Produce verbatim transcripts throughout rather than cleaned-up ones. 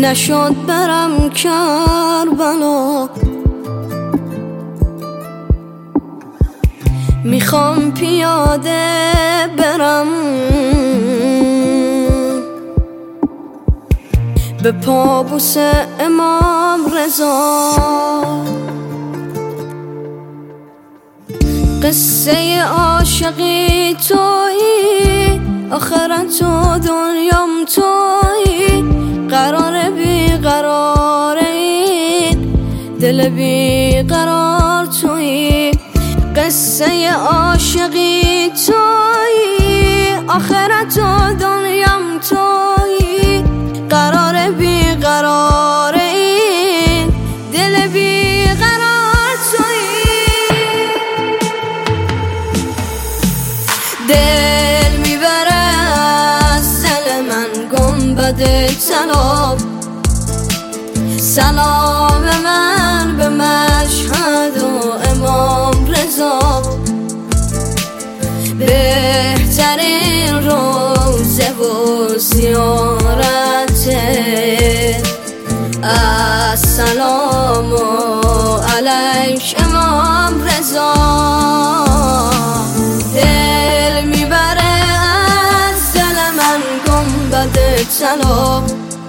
نشد برم کربلا، میخوام پیاده برم به پابوس امام رضا. قصه عاشقی تویی، آخرت و دنیام تویی، قرار بیقرار این دل بیقرار تویی. قصه عاشقی تویی، آخرت و دنیام تویی، قرار بیقرار این دل بیقرار تویی. دل میبره از دل من گنبد طلا، سلام من به مشهد و امام رضا. بهترین روزه و زیارته، السلام علیک امام رضا. دل میبره از دل من گنبد طلا،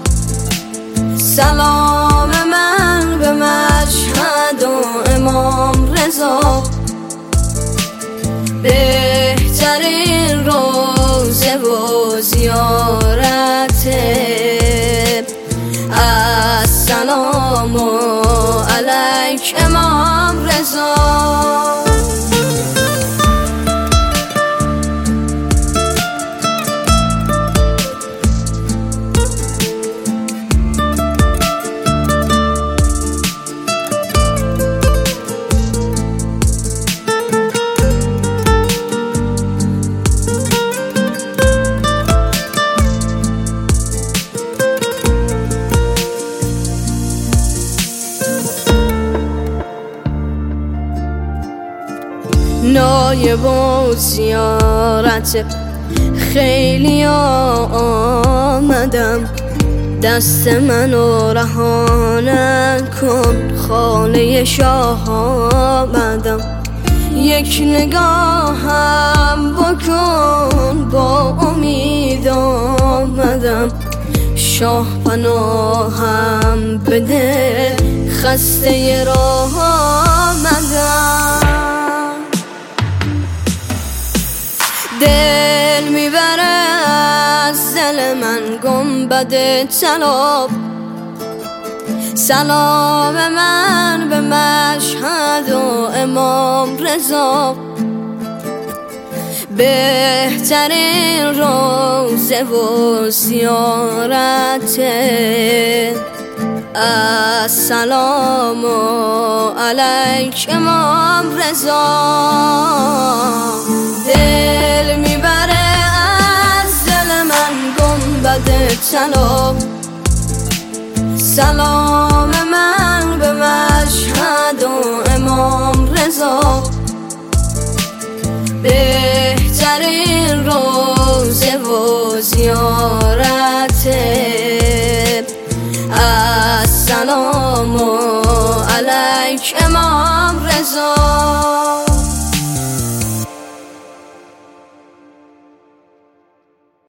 سلام من به مشهد و امام رضا. بهترین روزه و زیارته، السلام علیک امام رضا. نایب و زیارت خیلی آمدم، دست منو رها نکن، خانه شاه آمدم. یک نگاهم بکن، با امید آمدم. شاه پناهم بده، خسته راه آمدم. دل میبره از دل من گنبد طلا، سلام من به مشهد و امام رضا. بهترین روزه و زیارته، السلام علیک امام رضا. دل میبره از دل من گنبد طلا، سلام من به مشهد و امام رضا. بهترین روزه و زیارته، السلام علیک امام رضا.